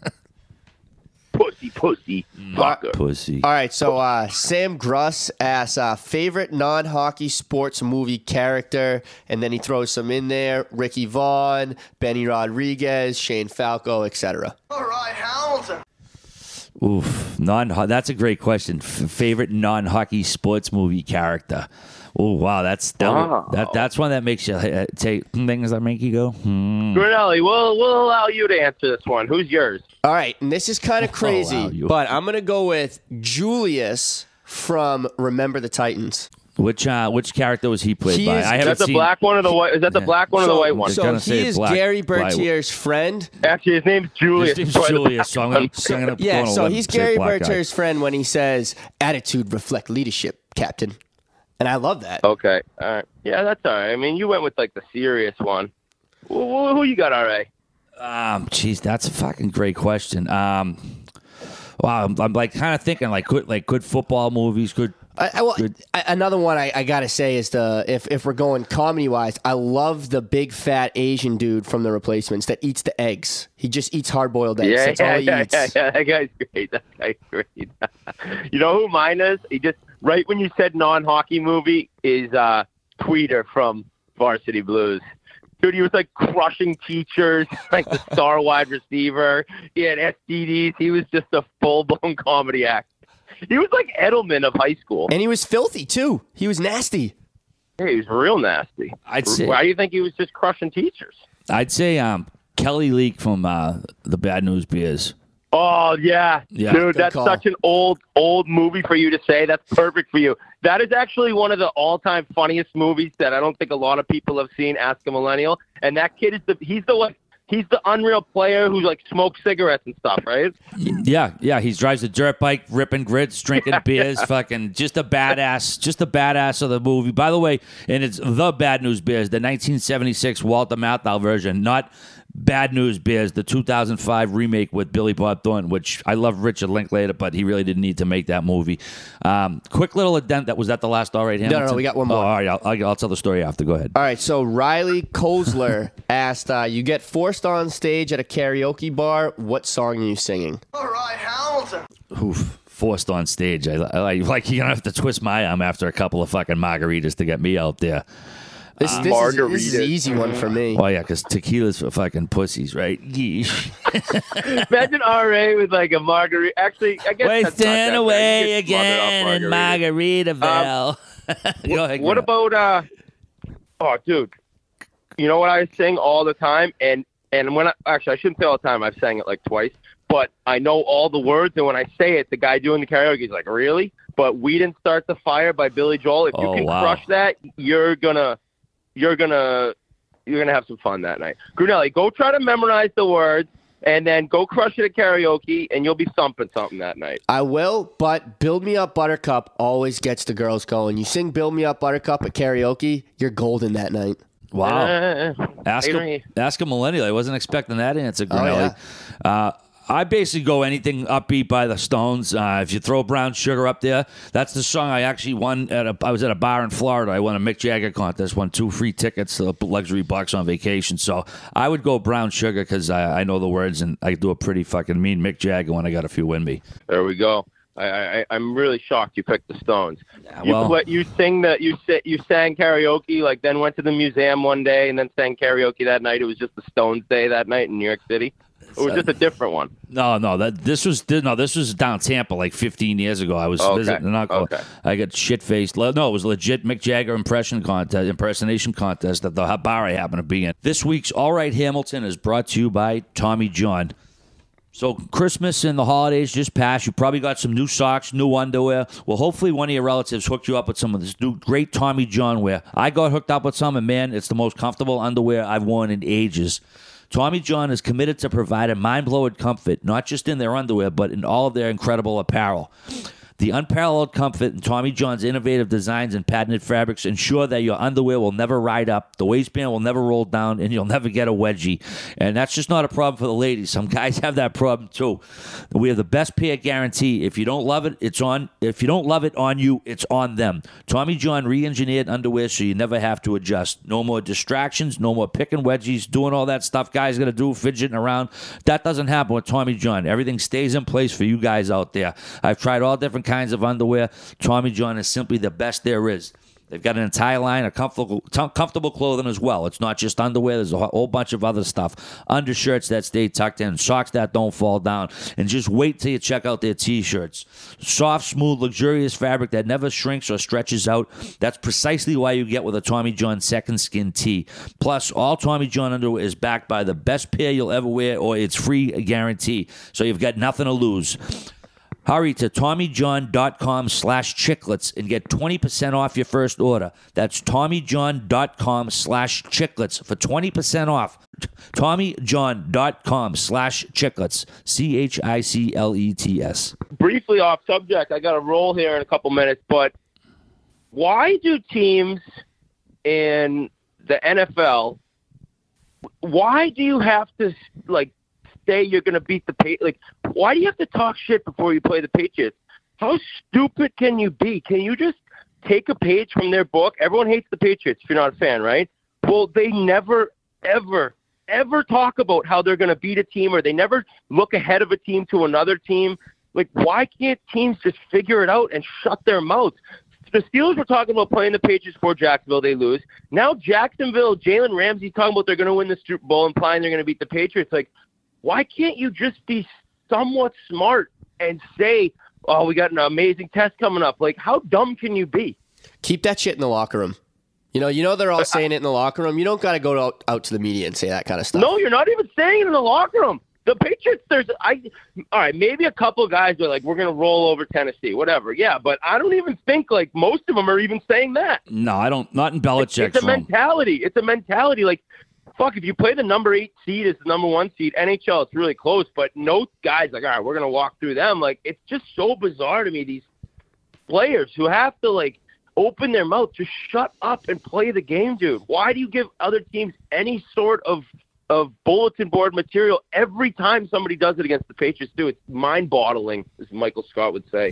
Pussy. Fucker. Pussy. All right, so Sam Gruss asks favorite non-hockey sports movie character, and then he throws some in there: Ricky Vaughn, Benny Rodriguez, Shane Falco, etc. All right, Hamilton. Oof, that's a great question. Favorite non-hockey sports movie character. Oh wow, that's one that makes you take things that make you go. Grinelli, we'll allow you to answer this one. Who's yours? All right, and this is kind of crazy, but I'm gonna go with Julius from Remember the Titans. Which character was he played by? Is that the black one or the white? Is that the black one or the white one? So he is Gary Bertier's friend. Actually, his name's Julius. His name's Julius. So I'm gonna yeah. So he's Gary Bertier's friend when he says, "Attitude reflect leadership, Captain." And I love that. Okay. All right. Yeah, that's all right. I mean, you went with like the serious one. Who you got, R.A.? Jeez, that's a fucking great question. Wow, I'm like kind of thinking like good football movies, good Another one I gotta say is if we're going comedy wise, I love the big fat Asian dude from The Replacements that eats the eggs. He just eats hard boiled eggs. That's all he eats. Yeah. That guy's great. You know who mine is? He just right when you said non-hockey movie is Tweeter from Varsity Blues. Dude, he was like crushing teachers, like the star wide receiver. He had STDs. He was just a full-blown comedy act. He was like Edelman of high school. And he was filthy, too. He was nasty. Yeah, he was real nasty. I'd say. Why do you think he was just crushing teachers? I'd say Kelly Leak from the Bad News Bears. Oh, yeah. Dude, that's such an old movie for you to say. That's perfect for you. That is actually one of the all-time funniest movies that I don't think a lot of people have seen, Ask a Millennial. And that kid he's the unreal player who like smokes cigarettes and stuff, right? Yeah. He drives a dirt bike, ripping grits, drinking beers, fucking just a badass of the movie. By the way, and it's The Bad News Bears, the 1976 Walter Matthau version, not Bad News Bears, the 2005 remake with Billy Bob Thornton, which I love Richard Linklater, but he really didn't need to make that movie. Quick little addend. Was that the last All Right, Hamilton? No, we got one more. Oh, all right, I'll tell the story after. Go ahead. All right, so Riley Kozler asked, you get forced on stage at a karaoke bar. What song are you singing? All right, Hamilton. Oof. Forced on stage. I like you're gonna have to twist my arm after a couple of fucking margaritas to get me out there. This is an easy one for me. Oh yeah, because tequila's for fucking pussies, right? Yeesh. Imagine RA with like a margarita. Actually, I guess wasting away again in Margaritaville. Go ahead. What about oh, dude, you know what I sing all the time, and when I shouldn't say all the time. I've sang it like twice, but I know all the words, and when I say it, the guy doing the karaoke is like, "Really?" But "We Didn't Start the Fire" by Billy Joel. If you can crush that, you're gonna have some fun that night. Grunelli, go try to memorize the words and then go crush it at karaoke, and you'll be thumping something that night. I will, but Build Me Up Buttercup always gets the girls going. You sing Build Me Up Buttercup at karaoke, you're golden that night. Wow. Ask a millennial. I wasn't expecting that answer, Grunelli. Oh, yeah. I basically go anything upbeat by the Stones. If you throw Brown Sugar up there, that's the song I actually won I was at a bar in Florida. I won a Mick Jagger contest, won 2 free tickets to luxury box on vacation. So I would go Brown Sugar because I know the words and I do a pretty fucking mean Mick Jagger when I got a few in me. There we go. I'm really shocked you picked the Stones. Well, you sang karaoke, like then went to the museum one day and then sang karaoke that night. It was just the Stones day that night in New York City. It was just a different one. No. This was down Tampa like 15 years ago. I was visiting an uncle. Okay. I got shit faced. No, it was legit Mick Jagger impersonation contest at the bar I happened to be in. This week's All Right Hamilton is brought to you by Tommy John. So Christmas and the holidays just passed. You probably got some new socks, new underwear. Well, hopefully one of your relatives hooked you up with some of this new great Tommy John wear. I got hooked up with some, and man, it's the most comfortable underwear I've worn in ages. Tommy John is committed to providing mind-blowing comfort, not just in their underwear, but in all of their incredible apparel. The unparalleled comfort in Tommy John's innovative designs and patented fabrics ensure that your underwear will never ride up, the waistband will never roll down, and you'll never get a wedgie. And that's just not a problem for the ladies. Some guys have that problem too. We have the best pair guarantee. If you don't love it, it's on. If you don't love it on you, it's on them. Tommy John re-engineered underwear so you never have to adjust. No more distractions, no more picking wedgies, doing all that stuff guys got to do, fidgeting around. That doesn't happen with Tommy John. Everything stays in place for you guys out there. I've tried all different kinds of underwear. Tommy John is simply the best there is. They've got an entire line of comfortable clothing as well. It's not just underwear. There's a whole bunch of other stuff. Undershirts that stay tucked in, socks that don't fall down, and just wait till you check out their T-shirts. Soft, smooth, luxurious fabric that never shrinks or stretches out. That's precisely why you get with a Tommy John Second Skin tee. Plus, all Tommy John underwear is backed by the best pair you'll ever wear, or it's free guarantee. So you've got nothing to lose. Hurry to TommyJohn.com/chicklets and get 20% off your first order. That's TommyJohn.com/chicklets for 20% off. TommyJohn.com/chicklets. CHICLETS. Briefly off subject, I got a roll here in a couple minutes, but why do teams in the NFL, why do you have to, like, say you're going to beat the Patriots? Like, why do you have to talk shit before you play the Patriots? How stupid can you be? Can you just take a page from their book? Everyone hates the Patriots if you're not a fan, right? Well, they never, ever, ever talk about how they're going to beat a team, or they never look ahead of a team to another team. Like, why can't teams just figure it out and shut their mouths? The Steelers were talking about playing the Patriots for Jacksonville. They lose. Now Jacksonville, Jalen Ramsey talking about they're going to win the Super Bowl, implying they're going to beat the Patriots. Like, why can't you just be somewhat smart and say, oh, we got an amazing test coming up? Like, how dumb can you be? Keep that shit in the locker room. You know they're all saying it in the locker room. You don't got to go out to the media and say that kind of stuff. No, you're not even saying it in the locker room. The Patriots, all right, maybe a couple of guys are like, we're going to roll over Tennessee, whatever. Yeah, but I don't even think, like, most of them are even saying that. No, I don't. Not in Belichick's It's a mentality. It's a mentality. Like, fuck, if you play the number 8 seed as the number 1 seed, NHL, it's really close. But no guys like, all right, we're going to walk through them. Like, it's just so bizarre to me, these players who have to, like, open their mouth. Just shut up and play the game, dude. Why do you give other teams any sort of bulletin board material every time somebody does it against the Patriots? It's mind-boggling, as Michael Scott would say.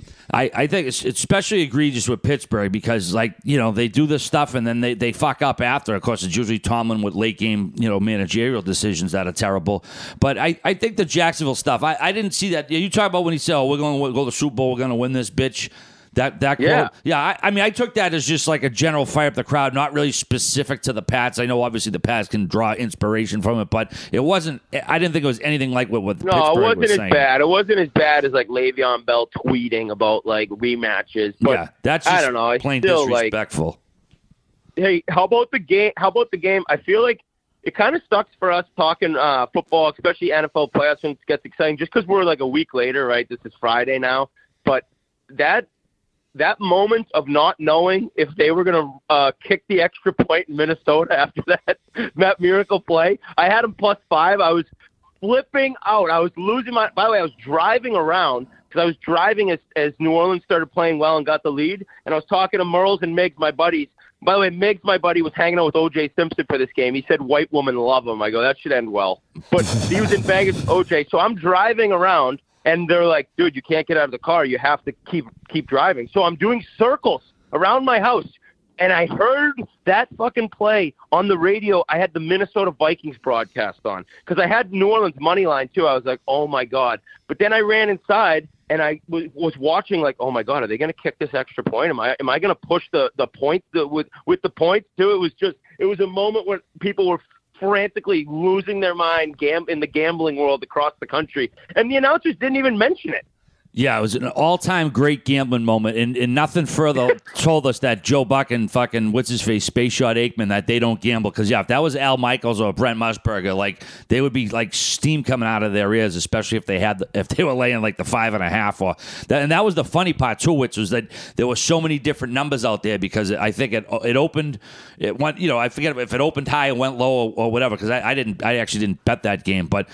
I think it's especially egregious with Pittsburgh because, like, they do this stuff and then they fuck up after. Of course, it's usually Tomlin with late-game, managerial decisions that are terrible. But I think the Jacksonville stuff, I didn't see that. You talk about when he said, oh, we're going to go to the Super Bowl, we're going to win this bitch. That quote, I mean, I took that as just like a general fire up the crowd, not really specific to the Pats. I know obviously the Pats can draw inspiration from it, but it wasn't. I didn't think it was anything like what Pittsburgh was saying. No, it wasn't as bad. It wasn't as bad as like Le'Veon Bell tweeting about like rematches. But yeah, that's just I don't know. It's plain still, disrespectful. Like, hey, how about the game? I feel like it kind of sucks for us talking football, especially NFL playoffs when it gets exciting, just because we're like a week later, right? This is Friday now, but that moment of not knowing if they were going to kick the extra point in Minnesota after that miracle play, I had them +5. I was flipping out. I was losing my – by the way, I was driving around because I was driving as New Orleans started playing well and got the lead, and I was talking to Merles and Miggs, my buddies. By the way, Miggs, my buddy, was hanging out with O.J. Simpson for this game. He said white woman love him. I go, that should end well. But he was in Vegas with O.J., so I'm driving around. And they're like, dude, you can't get out of the car. You have to keep driving. So I'm doing circles around my house. And I heard that fucking play on the radio. I had the Minnesota Vikings broadcast on because I had New Orleans money line too. I was like, oh, my God. But then I ran inside and I was watching like, oh, my God, are they going to kick this extra point? Am I going to push the point with the points too? It was a moment where people were frantically losing their mind in the gambling world across the country. And the announcers didn't even mention it. Yeah, it was an all-time great gambling moment, and nothing further told us that Joe Buck and fucking what's-his-face, Space Shot Aikman, that they don't gamble. Because, yeah, if that was Al Michaels or Brent Musburger, like, they would be, like, steam coming out of their ears, especially if they were laying, like, the 5.5. And that was the funny part, too, which was that there were so many different numbers out there because I think it opened, it went, I forget if it opened high and went low or whatever, because I actually didn't bet that game. But,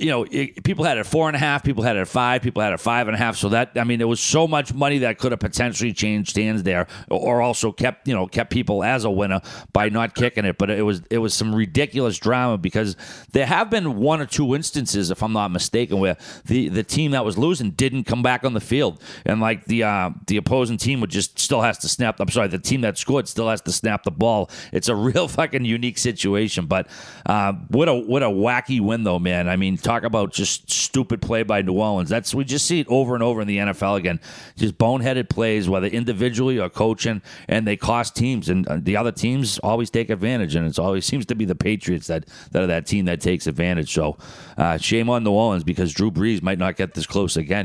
people had it at 4.5, people had it at 5, people had it at 5.5. So that, I mean, there was so much money that could have potentially changed hands there, or also kept people as a winner by not kicking it. But it was some ridiculous drama because there have been one or two instances, if I'm not mistaken, where the team that was losing didn't come back on the field, and like the opposing team still has to snap. I'm sorry, the team that scored still has to snap the ball. It's a real fucking unique situation. But what a wacky win though, man. I mean, talk about just stupid play by New Orleans. We just see it over and over in the NFL again. Just boneheaded plays, whether individually or coaching, and they cost teams. And the other teams always take advantage, and it always seems to be the Patriots that are that team that takes advantage. So shame on New Orleans because Drew Brees might not get this close again,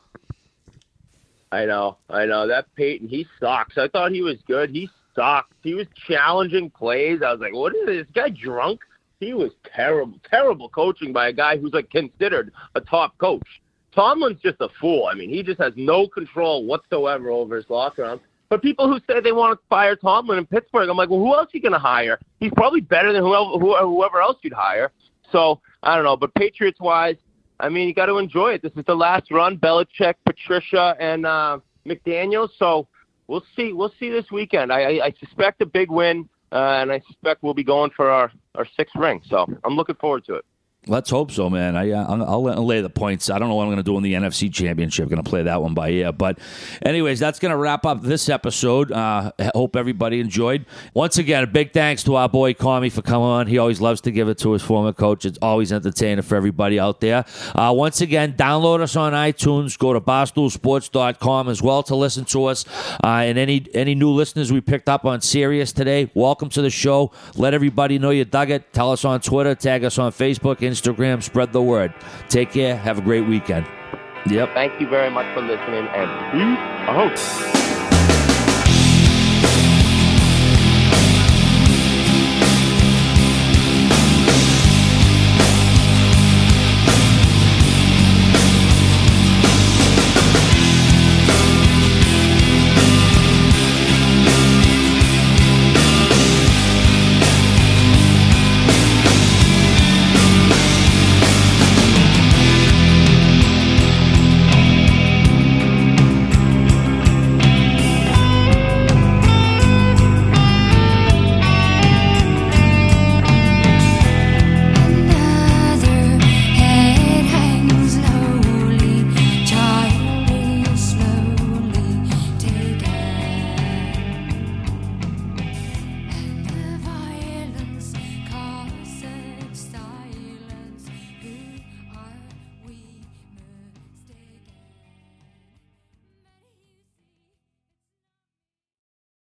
I know. That Peyton, he sucks. I thought he was good. He sucks. He was challenging plays. I was like, what is this guy drunk? He was terrible coaching by a guy who's like considered a top coach. Tomlin's just a fool. I mean, he just has no control whatsoever over his locker room. But people who say they want to fire Tomlin in Pittsburgh, I'm like, well, who else are you going to hire? He's probably better than whoever else you'd hire. So, I don't know. But Patriots-wise, I mean, you got to enjoy it. This is the last run, Belichick, Patricia, and McDaniels. So we'll see. We'll see this weekend. I suspect a big win, and I suspect we'll be going for our 6th ring. So I'm looking forward to it. Let's hope so, man. I'll lay the points. I don't know what I'm going to do in the NFC Championship. Going to play that one by ear. But anyways, that's going to wrap up this episode. Hope everybody enjoyed. Once again, a big thanks to our boy Kami for coming on. He always loves to give it to his former coach. It's always entertaining for everybody out there. Once again, download us on iTunes. Go to barstoolsports.com as well to listen to us. And any new listeners we picked up on Sirius today, welcome to the show. Let everybody know you dug it. Tell us on Twitter. Tag us on Facebook, Instagram. Spread the word. Take care. Have a great weekend. Yep. Thank you very much for listening, and peace out.